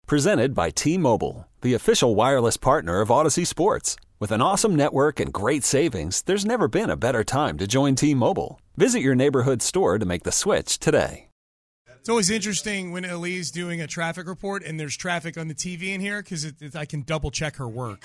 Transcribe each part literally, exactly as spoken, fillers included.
Presented by T-Mobile, the official wireless partner of Odyssey Sports. With an awesome network and great savings, there's never been a better time to join T-Mobile. Visit your neighborhood store to make the switch today. It's always interesting when Elise doing a traffic report and there's traffic on the T V in here because I can double check her work.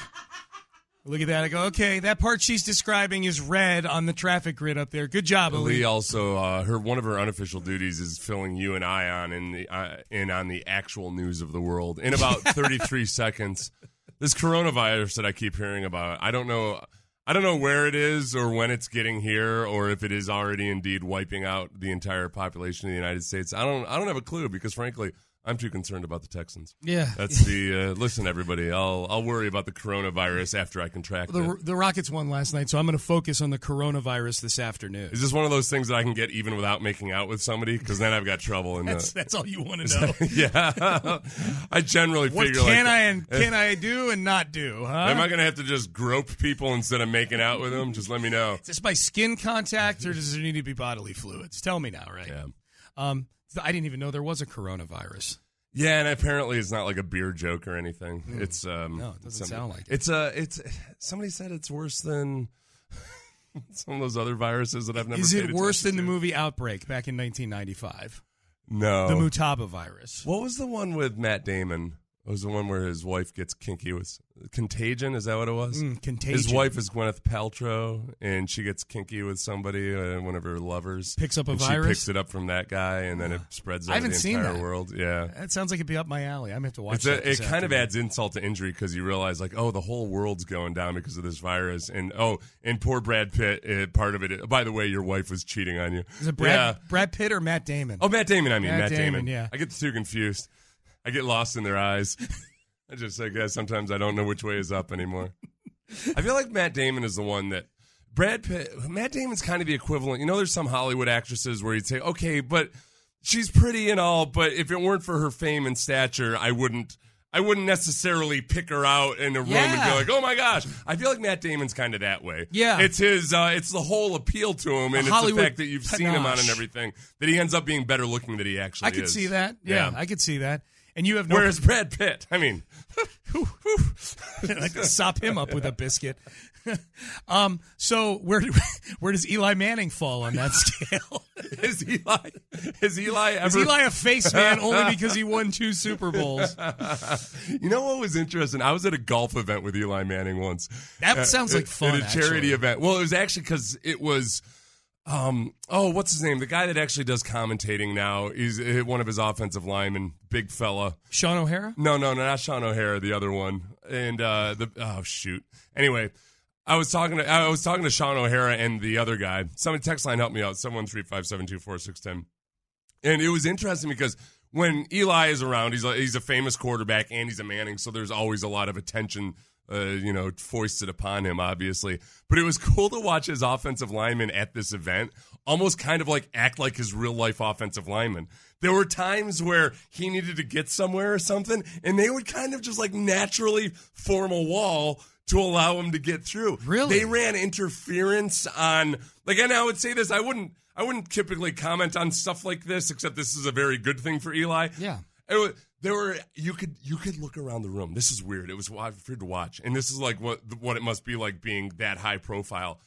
Look at that. I go, okay, that part she's describing is red on the traffic grid up there. Good job, Elise. Lee also, uh, her one of her unofficial duties is filling you and I on in, the, uh, in on the actual news of the world in about thirty-three seconds. This coronavirus that I keep hearing about, I don't know. I don't know where it is or when it's getting here or if it is already indeed wiping out the entire population of the United States. I don't I don't have a clue because, frankly, I'm too concerned about the Texans. Yeah. That's the, uh, listen, everybody, I'll I'll worry about the coronavirus after I contract the, it. The Rockets won last night, so I'm going to focus on the coronavirus this afternoon. Is this one of those things that I can get even without making out with somebody? Because then I've got trouble. In that's, the... that's all you want to know. Yeah. I generally what figure What like... can I and can I do and not do, huh? Am I going to have to just grope people instead of making out with them? Just let me know. Is this by skin contact or does there need to be bodily fluids? Tell me now, right? Yeah. Um, I didn't even know there was a coronavirus. Yeah, and apparently it's not like a beer joke or anything. Mm. It's um, no, it doesn't some, sound like it. It's uh, it's somebody said it's worse than some of those other viruses that I've never. Is it worse than to. the movie Outbreak back in nineteen ninety-five? No, the Mutaba virus. What was the one with Matt Damon? It was the one where his wife gets kinky with Contagion. Is that what it was? Mm, Contagion. His wife is Gwyneth Paltrow, and she gets kinky with somebody, uh, one of her lovers. Picks up a and virus. She picks it up from that guy, and then it spreads over the entire that. world. Yeah, that sounds like it'd be up my alley. I'm gonna have to watch it's that. A, it kind afternoon. of adds insult to injury because you realize, like, oh, the whole world's going down because of this virus, and oh, and poor Brad Pitt. Uh, part of it. By the way, your wife was cheating on you. Is it Brad, yeah. Brad Pitt or Matt Damon? Oh, Matt Damon. I mean, Matt, Matt Damon, Damon. Yeah, I get the two confused. I get lost in their eyes. I just, I guess, sometimes I don't know which way is up anymore. I feel like Matt Damon is the one that Brad Pitt. Matt Damon's kind of the equivalent. You know, there's some Hollywood actresses where you'd say, okay, but she's pretty and all, but if it weren't for her fame and stature, I wouldn't. I wouldn't necessarily pick her out in a room yeah. and be like, "Oh my gosh!" I feel like Matt Damon's kind of that way. Yeah, it's his. Uh, it's the whole appeal to him, and a it's Hollywood the fact that you've panache. seen him on and everything that he ends up being better looking than he actually I could is. see that. Yeah, yeah, I could see that. And you have no. Whereas Brad Pitt, I mean, I like to sop him up with a biscuit. um. So where where does Eli Manning fall on that scale? is Eli is Eli ever is Eli a face man only because he won two Super Bowls? You know what was interesting? I was at a golf event with Eli Manning once. That uh, sounds like fun. At a charity actually. event. Well, it was actually because it was. Um. Oh, what's his name? The guy that actually does commentating now. He's one of his offensive linemen, big fella. Sean O'Hara? No, no, no, not Sean O'Hara. The other one. And uh, the oh shoot. Anyway, I was talking to I was talking to Sean O'Hara and the other guy. Someone text line helped me out. seven one three, five seven two, four six one zero. And it was interesting because when Eli is around, he's a, he's a famous quarterback and he's a Manning, so there's always a lot of attention. Uh, you know, foisted upon him, obviously. But it was cool to watch his offensive lineman at this event almost kind of like act like his real-life offensive lineman. There were times where he needed to get somewhere or something, and they would kind of just like naturally form a wall to allow him to get through. Really? They ran interference on, like, and I would say this, I wouldn't, I wouldn't typically comment on stuff like this, except this is a very good thing for Eli. Yeah. It was, there were you could you could look around the room. This is weird. It was weird to watch, and this is like what what it must be like being that high profile.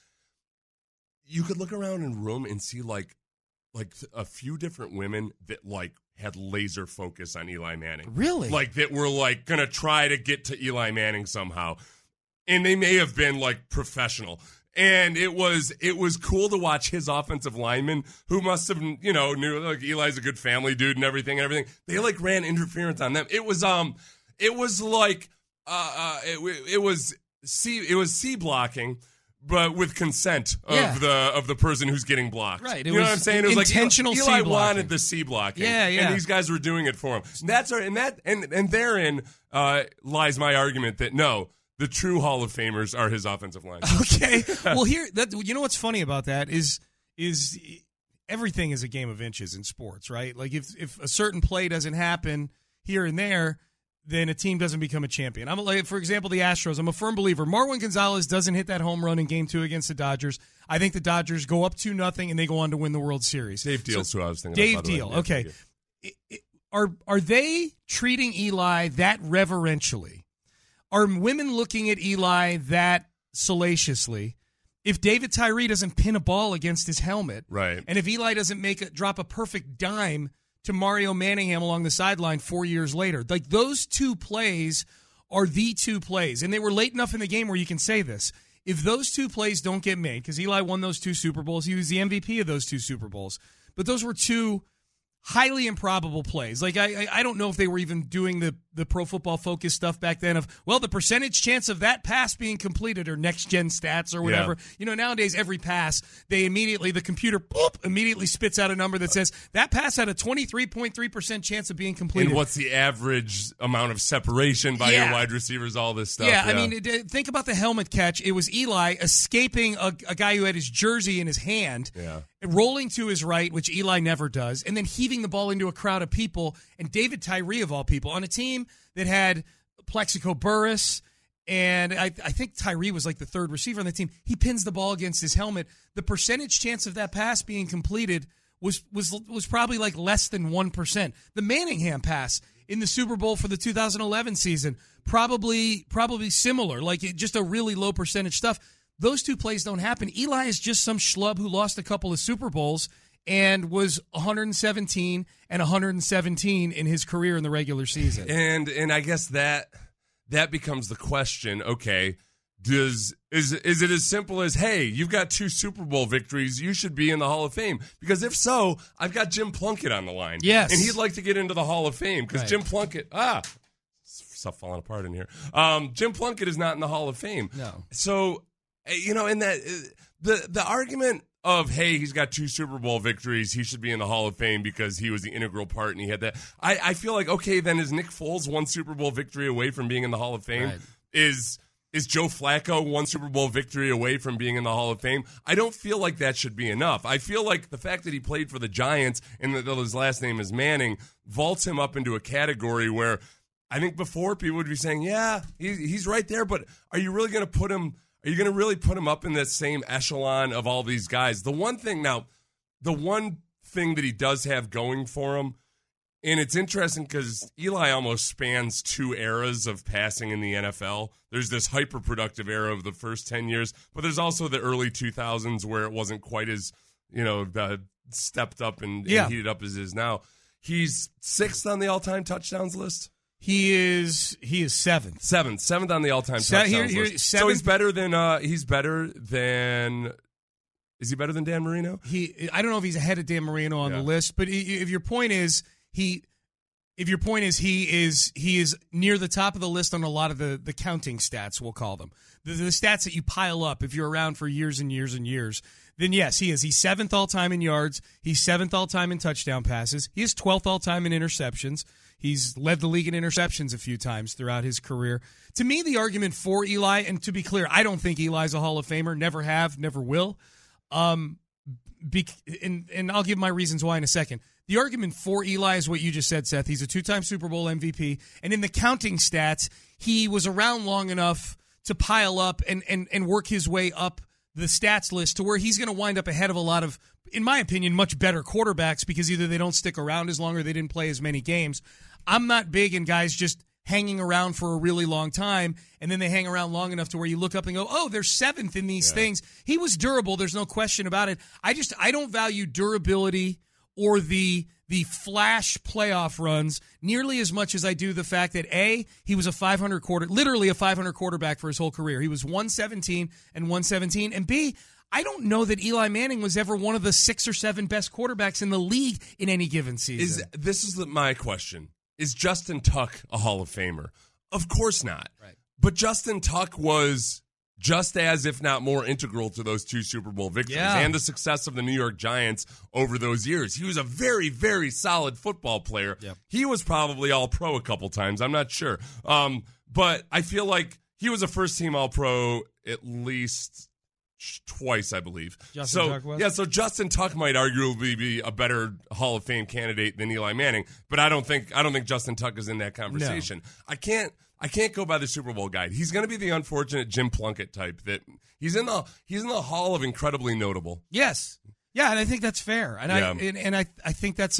You could look around in the room and see like like a few different women that like had laser focus on Eli Manning. Really? Like that were like gonna try to get to Eli Manning somehow, and they may have been like professional. And it was it was cool to watch his offensive lineman, who must have, you know, knew like Eli's a good family dude and everything and everything. They like ran interference on them. It was um, it was like uh, uh it, it was C it was C blocking, but with consent of yeah. the of the person who's getting blocked. Right. It you was know what I'm saying? It was intentional like C Eli, Eli blocking. wanted the C blocking. Yeah, yeah. And these guys were doing it for him. And that's our, and that and and therein uh, lies my argument that no. The true Hall of Famers are his offensive line. Okay. Well, here, that you know what's funny about that is is everything is a game of inches in sports, right? Like if if a certain play doesn't happen here and there, then a team doesn't become a champion. I'm like, for example, the Astros. I'm a firm believer. Marwin Gonzalez doesn't hit that home run in Game Two against the Dodgers. I think the Dodgers go up two nothing and they go on to win the World Series. Dave Deal's so, who I was thinking. Dave of, by the Deal. way. Okay. It, it, are are they treating Eli that reverentially? Are women looking at Eli that salaciously? If David Tyree doesn't pin a ball against his helmet, right, and if Eli doesn't make a, drop a perfect dime to Mario Manningham along the sideline four years later, like those two plays are the two plays, and they were late enough in the game where you can say this. If those two plays don't get made, because Eli won those two Super Bowls, he was the M V P of those two Super Bowls, but those were two highly improbable plays. Like, I I don't know if they were even doing the, the Pro Football Focus stuff back then of, well, the percentage chance of that pass being completed or next-gen stats or whatever. Yeah. You know, nowadays, every pass, they immediately, the computer, boop, immediately spits out a number that says, that pass had a twenty-three point three percent chance of being completed. And what's the average amount of separation by yeah. your wide receivers, all this stuff. Yeah, yeah. I mean, it, think about the helmet catch. It was Eli escaping a, a guy who had his jersey in his hand, yeah. rolling to his right, which Eli never does, and then heaving the ball into a crowd of people, and David Tyree, of all people, on a team that had Plexico Burress, and I, I think Tyree was like the third receiver on the team. He pins the ball against his helmet. The percentage chance of that pass being completed was was was probably like less than one percent. The Manningham pass in the Super Bowl for the two thousand eleven season, probably probably similar, like it, just a really low percentage stuff. Those two plays don't happen. Eli is just some schlub who lost a couple of Super Bowls and was one hundred seventeen and one hundred seventeen in his career in the regular season. And and I guess that that becomes the question. Okay, does is is it as simple as, hey, you've got two Super Bowl victories, you should be in the Hall of Fame? Because if so, I've got Jim Plunkett on the line. Yes, and he'd like to get into the Hall of Fame because right. Jim Plunkett. Ah, stuff falling apart in here. Um, Jim Plunkett is not in the Hall of Fame. No. So, you know, in that the the argument of, hey, he's got two Super Bowl victories, he should be in the Hall of Fame because he was the integral part and he had that. I, I feel like, okay, then is Nick Foles one Super Bowl victory away from being in the Hall of Fame? Right. Is is Joe Flacco one Super Bowl victory away from being in the Hall of Fame? I don't feel like that should be enough. I feel like the fact that he played for the Giants and that his last name is Manning vaults him up into a category where I think before people would be saying, yeah, he, he's right there, but are you really going to put him Are you going to really put him up in that same echelon of all these guys? The one thing now, the one thing that he does have going for him, and it's interesting because Eli almost spans two eras of passing in the N F L. There's this hyper-productive era of the first ten years, but there's also the early two thousands where it wasn't quite as, you know, uh, stepped up and, yeah. and heated up as it is now. He's sixth on the all-time touchdowns list. He is he is seventh, seventh, seventh on the all-time Se- touchdowns here, here, list. seventh. So he's better than uh, he's better than. Is he better than Dan Marino? He I don't know if he's ahead of Dan Marino on yeah. the list, but if your point is he, if your point is he is he is near the top of the list on a lot of the the counting stats, we'll call them the, the stats that you pile up if you're around for years and years and years. Then yes, he is. He's seventh all time in yards. He's seventh all time in touchdown passes. He is twelfth all time in interceptions. He's led the league in interceptions a few times throughout his career. To me, the argument for Eli, and to be clear, I don't think Eli's a Hall of Famer. Never have, never will. Um, be, and, and I'll give my reasons why in a second. The argument for Eli is what you just said, Seth. He's a two-time Super Bowl M V P. And in the counting stats, he was around long enough to pile up and, and, and work his way up the stats list to where he's going to wind up ahead of a lot of, in my opinion, much better quarterbacks because either they don't stick around as long or they didn't play as many games. I'm not big in guys just hanging around for a really long time, and then they hang around long enough to where you look up and go, oh, they're seventh in these yeah. things. He was durable. There's no question about it. I just I don't value durability or the the flash playoff runs nearly as much as I do the fact that, A, he was a five hundred quarter, literally a five hundred quarterback for his whole career. He was one seventeen and one seventeen, and B, I don't know that Eli Manning was ever one of the six or seven best quarterbacks in the league in any given season. Is this is the, my question. Is Justin Tuck a Hall of Famer? Of course not. Right. But Justin Tuck was just as, if not more, integral to those two Super Bowl victories yeah. and the success of the New York Giants over those years. He was a very, very solid football player. Yep. He was probably All-Pro a couple times. I'm not sure. Um, but I feel like he was a first-team All-Pro at least twice, I believe. Justin so Tuck was? yeah, so Justin Tuck might arguably be a better Hall of Fame candidate than Eli Manning, but I don't think I don't think Justin Tuck is in that conversation. No. I can't I can't go by the Super Bowl guide. He's going to be the unfortunate Jim Plunkett type that he's in the he's in the Hall of incredibly notable. Yes, yeah, and I think that's fair, and yeah. I and, and I I think that's a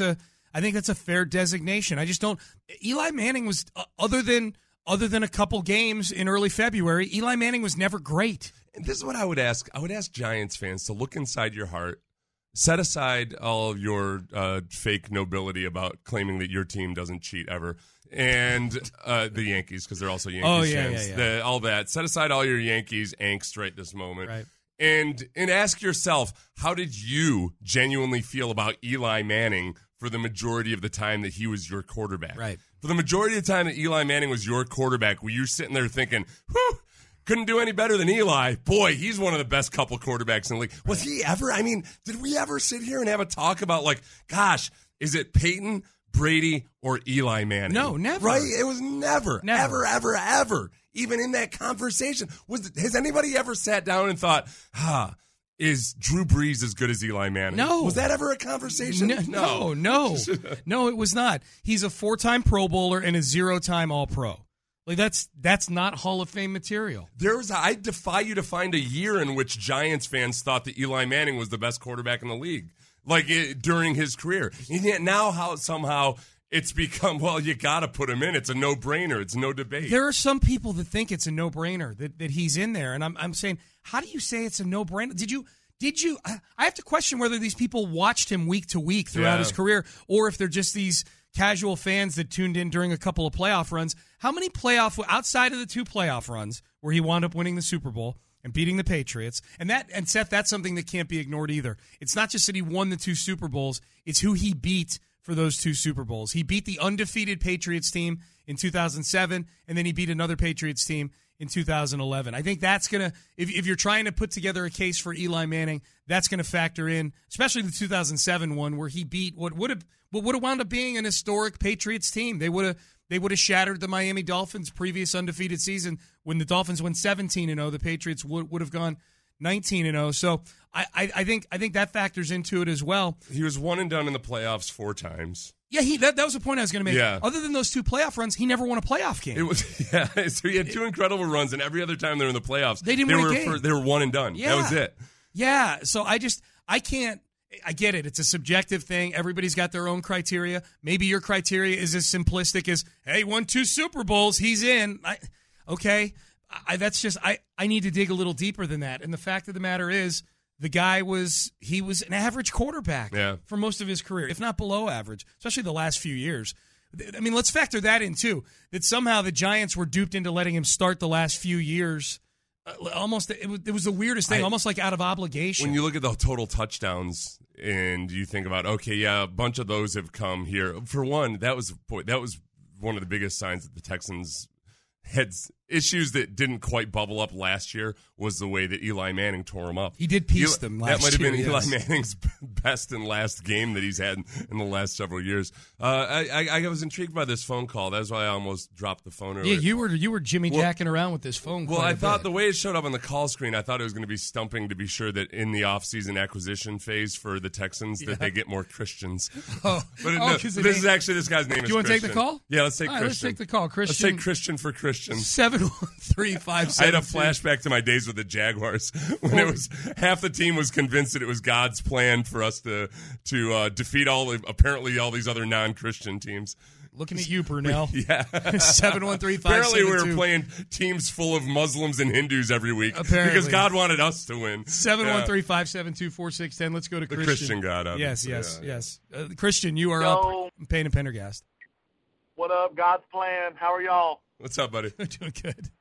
I think that's a fair designation. I just don't. Eli Manning was uh, other than other than a couple games in early February. Eli Manning was never great. And this is what I would ask. I would ask Giants fans to look inside your heart, set aside all of your uh, fake nobility about claiming that your team doesn't cheat ever, and uh, the Yankees, because they're also Yankees oh, yeah, fans. Yeah, yeah. The, all that. Set aside all your Yankees angst right this moment. Right. And and ask yourself, how did you genuinely feel about Eli Manning for the majority of the time that he was your quarterback? Right. For the majority of the time that Eli Manning was your quarterback, were you sitting there thinking, whew, couldn't do any better than Eli? Boy, he's one of the best couple quarterbacks in the league. Right. Was he ever? I mean, did we ever sit here and have a talk about, like, gosh, is it Peyton, Brady, or Eli Manning? No, never. Right? It was never, never. ever, ever, ever. Even in that conversation, was has anybody ever sat down and thought, ah, is Drew Brees as good as Eli Manning? No. Was that ever a conversation? No, no, no, no, it was not. He's a four-time Pro Bowler and a zero-time All-Pro. Like that's that's not Hall of Fame material. There was, I defy you to find a year in which Giants fans thought that Eli Manning was the best quarterback in the league, like it, during his career. And yet now, how somehow it's become, well, you got to put him in. It's a no-brainer. It's no debate. There are some people that think it's a no-brainer that, that he's in there, and I'm I'm saying, how do you say it's a no-brainer? Did you did you? I have to question whether these people watched him week to week throughout Yeah. his career, or if they're just these casual fans that tuned in during a couple of playoff runs. How many playoff outside of the two playoff runs where he wound up winning the Super Bowl and beating the Patriots? And that and Seth, that's something that can't be ignored either. It's not just that he won the two Super Bowls; it's who he beat for those two Super Bowls. He beat the undefeated Patriots team in two thousand seven, and then he beat another Patriots team in two thousand eleven. I think that's going to, if, if you're trying to put together a case for Eli Manning, that's going to factor in, especially the two thousand seven one where he beat what would have what would have wound up being an historic Patriots team. They would have they would have shattered the Miami Dolphins' previous undefeated season. When the Dolphins went seventeen and oh, the Patriots would would have gone nineteen and oh. So I, I, I think I think that factors into it as well. He was one and done in the playoffs four times. Yeah, he that, that was the point I was going to make. Yeah. Other than those two playoff runs, he never won a playoff game. It was yeah. So he had two incredible runs, and every other time they were in the playoffs, They didn't they win a were game. For, they were one and done. Yeah. That was it. Yeah, so I just I can't. I get it. It's a subjective thing. Everybody's got their own criteria. Maybe your criteria is as simplistic as, hey, won two Super Bowls, he's in. I, okay, I, that's just I, I need to dig a little deeper than that. And the fact of the matter is, the guy was he was an average quarterback yeah. for most of his career, if not below average, especially the last few years. I mean, let's factor that in too. That somehow the Giants were duped into letting him start the last few years. Uh, almost, it was, it was the weirdest thing, I, almost like out of obligation. When you look at the total touchdowns and you think about, okay, yeah, a bunch of those have come here. For one, that was boy, that was one of the biggest signs that the Texans had issues that didn't quite bubble up last year was the way that Eli Manning tore them up. He did piece Eli, them last That might have year, been yes. Eli Manning's best and last game that he's had in the last several years. Uh, I, I, I was intrigued by this phone call. That's why I almost dropped the phone earlier. Yeah, you were you were Jimmy Well- jacking around with this phone. Well, quite I a thought bit. the way it showed up on the call screen, I thought it was going to be stumping to be sure that in the offseason acquisition phase for the Texans that they get more Christians. Oh, But oh, no, 'cause the this name- is actually this guy's name. Do is you want to take Christian. the call? Yeah, let's take All right, Christian. let's take the call. Let's Christian. take Christian for Christian. Seven one three five I seven. had a flashback to my days with the Jaguars when it was half the team was convinced that it was God's plan for us to to uh, defeat all apparently all these other non-Christian teams. Looking at you, Brunel. Yeah, Seven one three five. apparently we were playing teams full of Muslims and Hindus every week Apparently. because God wanted us to win. Seven Yeah. one three five seven two four six ten. Let's go to The Christian. Christian God. Yes, obviously. yes, Yeah. yes. Uh, Christian, you are Yo. up. Payne and Pendergast. What up, God's plan? How are y'all? What's up, buddy? Doing good.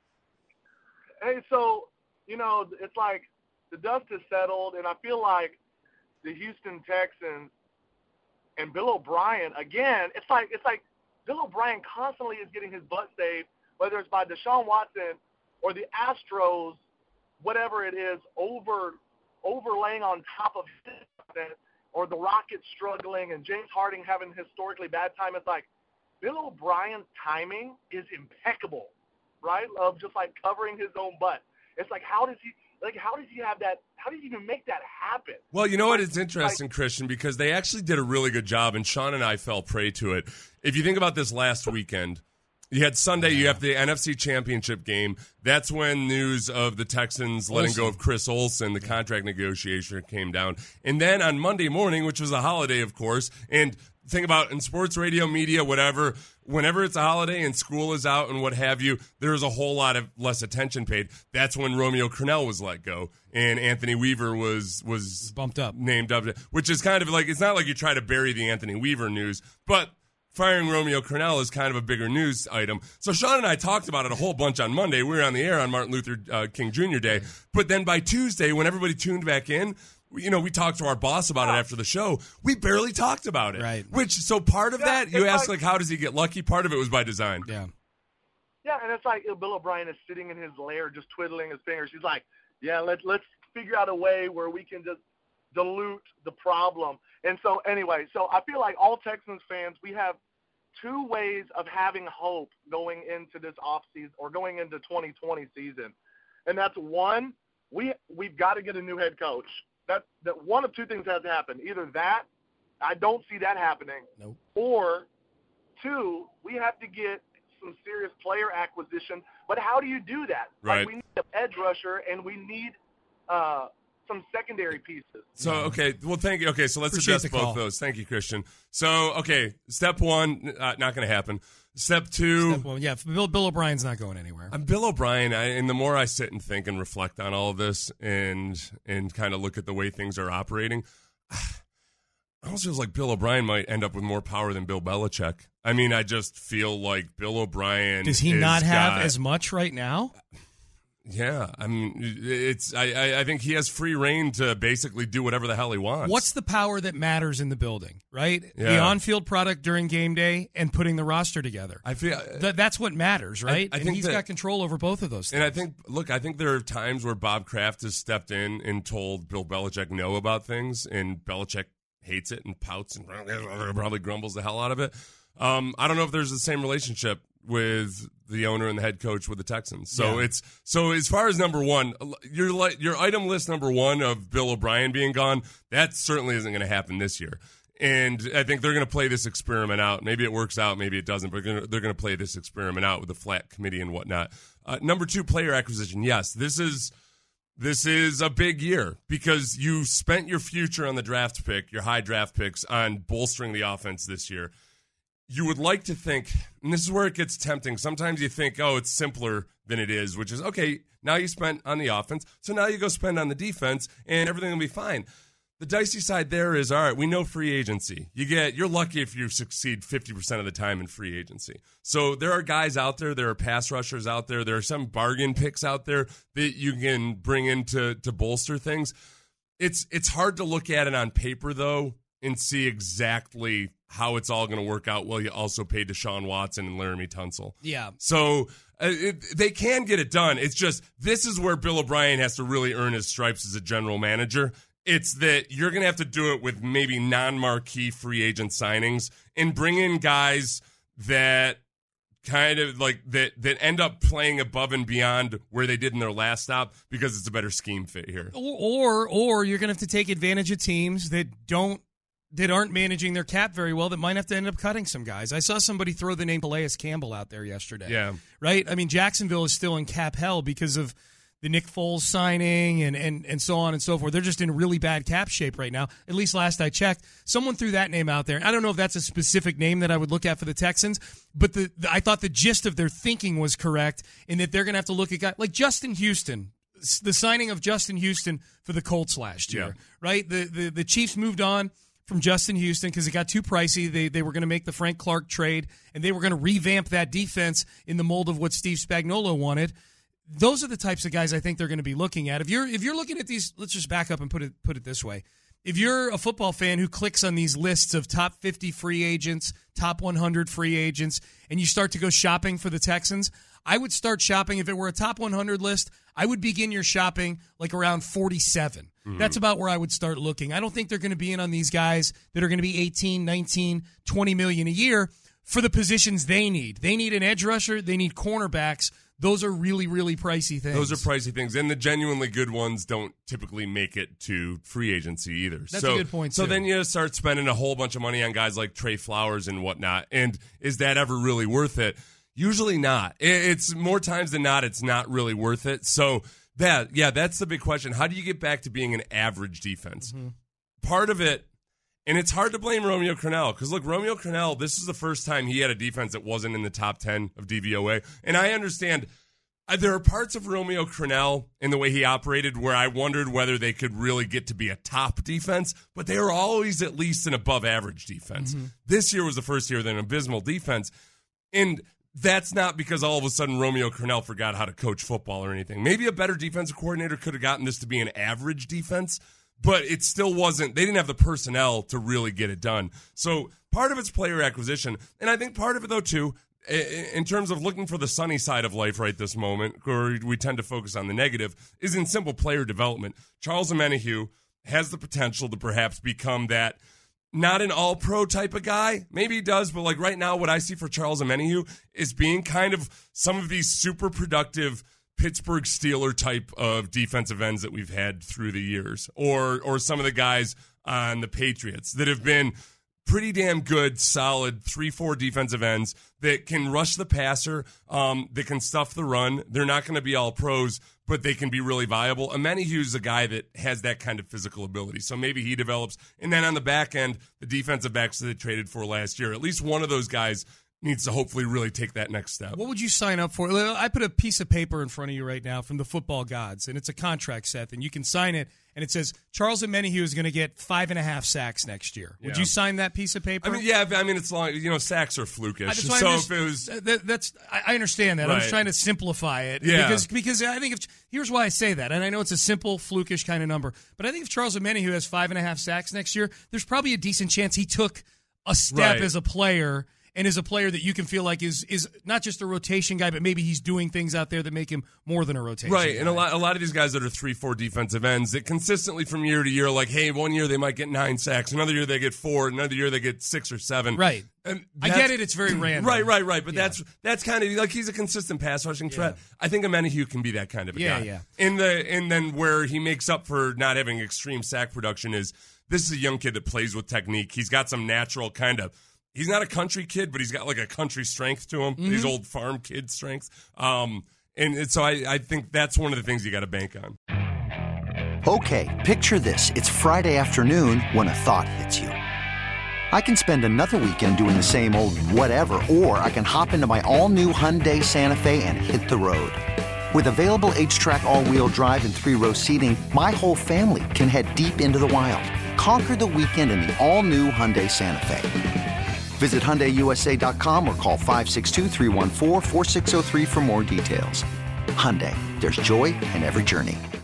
Hey, so, you know, it's like the dust has settled, and I feel like the Houston Texans and Bill O'Brien, again, it's like it's like Bill O'Brien constantly is getting his butt saved, whether it's by Deshaun Watson or the Astros, whatever it is, over overlaying on top of his, or the Rockets struggling and James Harden having historically bad time. It's like Bill O'Brien's timing is impeccable, right? Of just like covering his own butt. It's like, how does he, like, how does he have that, how does he even make that happen? Well, you know what? It's interesting, Christian, because they actually did a really good job, and Sean and I fell prey to it. If you think about this last weekend, You had Sunday, yeah. you have the N F C Championship game. That's when news of the Texans letting Olsen. go of Chris Olsen, the contract negotiation, came down. And then on Monday morning, which was a holiday, of course, and think about in sports, radio, media, whatever, whenever it's a holiday and school is out and what have you, there's a whole lot of less attention paid. That's when Romeo Crennel was let go and Anthony Weaver was was bumped up, named up, which is kind of like, it's not like you try to bury the Anthony Weaver news, but firing Romeo Crennel is kind of a bigger news item. So Sean and I talked about it a whole bunch on Monday. We were on the air on Martin Luther uh, King Junior Day. But then by Tuesday, when everybody tuned back in, you know, we talked to our boss about it after the show. We barely talked about it. Right. Which, so part of yeah, that, you asked, like, like, how does he get lucky? Part of it was by design. Yeah. Yeah, and it's like Bill O'Brien is sitting in his lair just twiddling his fingers. He's like, yeah, let's, let's figure out a way where we can just dilute the problem. And so, anyway, so I feel like all Texans fans, we have two ways of having hope going into this offseason or going into twenty twenty season. And that's one, we, we've got to get a new head coach. That, that one of two things has to happen. Either that, I don't see that happening. Nope. Or two, we have to get some serious player acquisition. But how do you do that? Right. Like, we need an edge rusher and we need uh, some secondary pieces. So, okay, well, thank you. Okay, so let's Appreciate address the both call. those. Thank you, Christian. So, okay, step one, uh, not going to happen. Step two. Step one, yeah, Bill, Bill O'Brien's not going anywhere. I'm Bill O'Brien, I, and the more I sit and think and reflect on all of this and and kind of look at the way things are operating, it almost feels like Bill O'Brien might end up with more power than Bill Belichick. I mean, I just feel like Bill O'Brien Does he is not have got, as much right now? Yeah, I mean, it's. I, I, I think he has free reign to basically do whatever the hell he wants. What's the power that matters in the building, right? Yeah. The on-field product during game day and putting the roster together. I feel Th- that's what matters, right? I, I and think he's that, got control over both of those things. And I think, look, I think there are times where Bob Kraft has stepped in and told Bill Belichick no about things, and Belichick hates it and pouts and probably grumbles the hell out of it. Um, I don't know if there's the same relationship with the owner and the head coach with the Texans. So yeah. it's so as far as number one, your your item list number one of Bill O'Brien being gone, that certainly isn't going to happen this year. And I think they're going to play this experiment out. Maybe it works out, maybe it doesn't, but they're going to play this experiment out with a flat committee and whatnot. Uh, number two, player acquisition. Yes, this is this is a big year because you spent your future on the draft pick, your high draft picks, on bolstering the offense this year. You would like to think, and this is where it gets tempting, sometimes you think, oh, it's simpler than it is, which is, okay, now you spent on the offense, so now you go spend on the defense, and everything will be fine. The dicey side there is, all right, we know free agency. You get, you're lucky if you succeed fifty percent of the time in free agency. So there are guys out there, there are pass rushers out there, there are some bargain picks out there that you can bring in to, to bolster things. It's, it's hard to look at it on paper, though, and see exactly how it's all going to work out. Well, you also paid Deshaun Watson and Laramie Tunsil. Yeah. So uh, it, they can get it done. It's just this is where Bill O'Brien has to really earn his stripes as a general manager. It's that you're going to have to do it with maybe non-marquee free agent signings and bring in guys that kind of like that that end up playing above and beyond where they did in their last stop because it's a better scheme fit here. Or or, or you're going to have to take advantage of teams that don't that aren't managing their cap very well that might have to end up cutting some guys. I saw somebody throw the name Calais Campbell out there yesterday. Yeah. Right? I mean, Jacksonville is still in cap hell because of the Nick Foles signing and, and, and so on and so forth. They're just in really bad cap shape right now. At least last I checked. Someone threw that name out there. I don't know if that's a specific name that I would look at for the Texans, but the, the I thought the gist of their thinking was correct in that they're going to have to look at guys like Justin Houston. The signing of Justin Houston for the Colts last year, yeah. right? The, the the Chiefs moved on from Justin Houston because it got too pricey. They they were going to make the Frank Clark trade, and they were going to revamp that defense in the mold of what Steve Spagnuolo wanted. Those are the types of guys I think they're going to be looking at. If you're if you're looking at these, let's just back up and put it put it this way. If you're a football fan who clicks on these lists of top fifty free agents, top one hundred free agents, and you start to go shopping for the Texans, I would start shopping. If it were a top one hundred list, I would begin your shopping like around forty-seven. Mm-hmm. That's about where I would start looking. I don't think they're going to be in on these guys that are going to be eighteen, nineteen, twenty million a year for the positions they need. They need an edge rusher. They need cornerbacks. Those are really, really pricey things. Those are pricey things. And the genuinely good ones don't typically make it to free agency either. That's so, a good point, So too. then you start spending a whole bunch of money on guys like Trey Flowers and whatnot. And is that ever really worth it? Usually not. It's more times than not, it's not really worth it. So that, yeah, that's the big question. How do you get back to being an average defense? Mm-hmm. Part of it, and it's hard to blame Romeo Crennel, because look, Romeo Crennel, this is the first time he had a defense that wasn't in the top ten of D V O A. And I understand uh, there are parts of Romeo Crennel in the way he operated where I wondered whether they could really get to be a top defense, but they were always at least an above average defense. Mm-hmm. This year was the first year with an abysmal defense. And that's not because all of a sudden Romeo Crennel forgot how to coach football or anything. Maybe a better defensive coordinator could have gotten this to be an average defense, but it still wasn't. They didn't have the personnel to really get it done. So part of it's player acquisition. And I think part of it, though, too, in terms of looking for the sunny side of life right this moment, or we tend to focus on the negative, is in simple player development. Charles Omenihu has the potential to perhaps become that, not an all-pro type of guy. Maybe he does, but like right now, what I see for Charles Omenihu is being kind of some of these super productive Pittsburgh Steeler type of defensive ends that we've had through the years, or or some of the guys on the Patriots that have been pretty damn good, solid three, four defensive ends that can rush the passer, um, that can stuff the run. They're not going to be all pros, but they can be really viable. Omenihu's a guy that has that kind of physical ability, so maybe he develops. And then on the back end, the defensive backs that they traded for last year, at least one of those guys needs to hopefully really take that next step. What would you sign up for? I put a piece of paper in front of you right now from the Football Gods, and it's a contract set, and you can sign it, and it says Charles Omenihu is going to get five and a half sacks next year. Would yeah. you sign that piece of paper? I mean, yeah, I mean, it's long. You know, sacks are flukish. So just, if it was, that, that's I understand that. Right. I'm just trying to simplify it. Yeah. Because because I think if, here's why I say that, and I know it's a simple, flukish kind of number, but I think if Charles Omenihu has five and a half sacks next year, there's probably a decent chance he took a step right. as a player. And is a player that you can feel like is is not just a rotation guy, but maybe he's doing things out there that make him more than a rotation right. guy. And a lot, a lot of these guys that are three, four defensive ends that consistently from year to year, like, hey, one year they might get nine sacks, another year they get four, another year they get six or seven. Right. And I get it. It's very random. Right, right, right. But yeah. that's that's kind of like he's a consistent pass rushing threat. Yeah. I think Omenihu can be that kind of a yeah, guy. Yeah, In the and then where he makes up for not having extreme sack production is this is a young kid that plays with technique. He's got some natural kind of. He's not a country kid, but he's got like a country strength to him. Mm-hmm. These old farm kid strengths. Um, and, and so I, I think that's one of the things you got to bank on. Okay, picture this. It's Friday afternoon when a thought hits you. I can spend another weekend doing the same old whatever, or I can hop into my all-new Hyundai Santa Fe and hit the road. With available H-Track all-wheel drive and three-row seating, my whole family can head deep into the wild. Conquer the weekend in the all-new Hyundai Santa Fe. Visit Hyundai U S A dot com or call five six two, three one four, four six zero three for more details. Hyundai, there's joy in every journey.